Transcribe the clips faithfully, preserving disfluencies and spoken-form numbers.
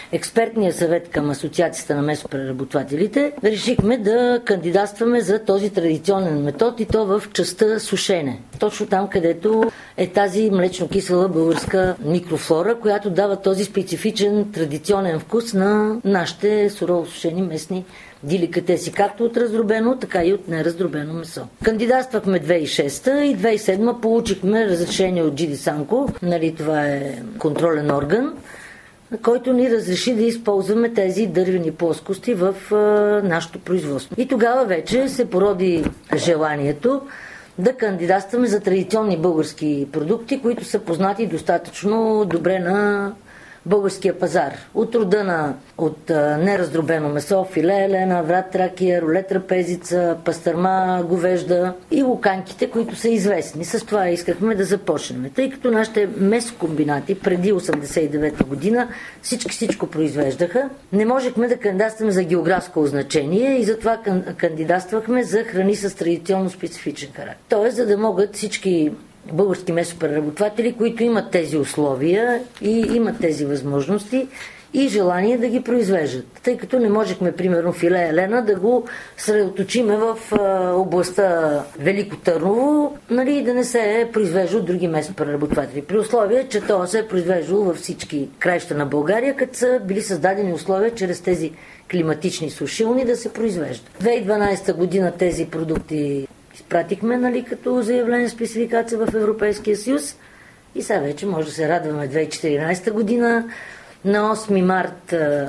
експертния съвет към Асоциацията на месопреработвателите решихме да кандидатстваме за този традиционен метод и то в частта сушене. Точно там, където е тази млечно-кисела българска микрофлора, която дава този специфичен традиционен вкус на нашите сурово сушени местни деликатеси, както от раздробено, така и от нераздробено месо. Кандидатствахме две хиляди и шеста и две хиляди и седма получихме разрешение от Джиди Санко, нали, това е контролен орган, който ни разреши да използваме тези дървени плоскости в а, нашето производство. И тогава вече се породи желанието да кандидатстваме за традиционни български продукти, които са познати достатъчно добре на българския пазар. От рода на от а, нераздробено месо, филе елена, врат тракия, рулет трапезица, пастърма, говежда и луканките, които са известни. С това искахме да започнем. Тъй като нашите месокомбинати преди осемдесет и девета година всички всичко произвеждаха, не можехме да кандидатстваме за географско означение и затова кандидатствахме за храни с традиционно специфичен характер. Тоест, за да могат всички български месопреработватели, които имат тези условия и имат тези възможности и желание да ги произвеждат. Тъй като не можехме, примерно, филе елена да го средоточиме в а, областта Велико Търново, нали, да не се произвежда от други месопреработватели. При условие, че това се е произвеждало във всички краища на България, като са били създадени условия чрез тези климатични сушилни да се произвеждат. две хиляди и дванадесета година тези продукти изпратихме, нали, като заявление спецификация в Европейския съюз и сега вече може да се радваме. Две хиляди и четиринадесета година на осми март а,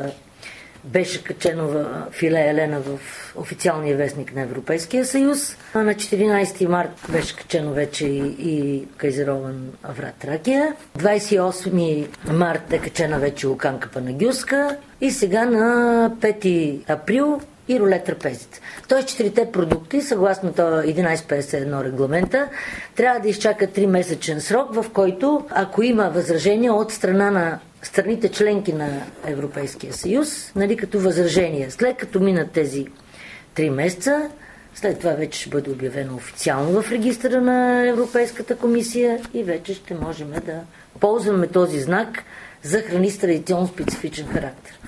беше качено в филе елена в официалния вестник на Европейския съюз. А на четиринадесети март беше качено вече и, и кайзерован врат Тракия. двадесет и осми март е качена вече луканка панагюска и сега на пети април и рулет трапезица. Тоест четирите продукти, съгласно това единадесет петдесет и едно регламента, трябва да изчакат три месечен срок, в който, ако има възражения от страна на страните членки на Европейския съюз, нали, като възражения. След като минат тези три месеца, след това вече ще бъде обявено официално в регистъра на Европейската комисия и вече ще можем да ползваме този знак за храни с традиционно специфичен характер.